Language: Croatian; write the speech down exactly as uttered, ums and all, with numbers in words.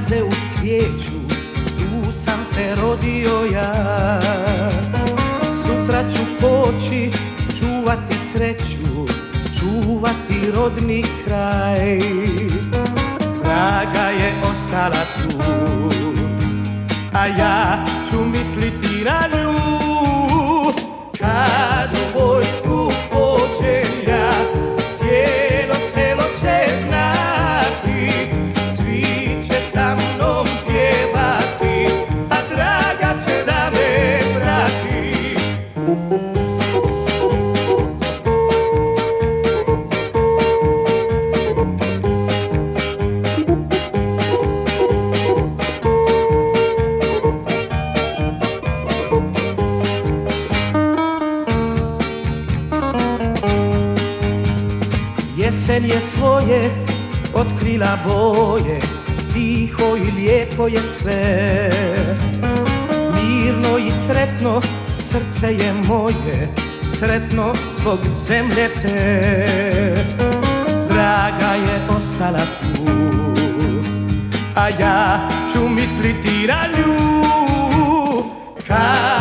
Staze u cvijeću, tu sam se rodio ja. Sutra ću poći čuvati sreću, čuvati rodni kraj. Draga je ostala tu, a ja ću misliti na nju. Kad u vojsku pođem ja, cijelo selo će znati, svi će sa mnom pjevati, a draga će da me prati. Jesen je svoje otkrila boje, tiho i lijepo je sve. Mirno i sretno srce je moje, sretno zbog zemlje te. Draga je ostala tu, a ja ću misliti na nju. Kad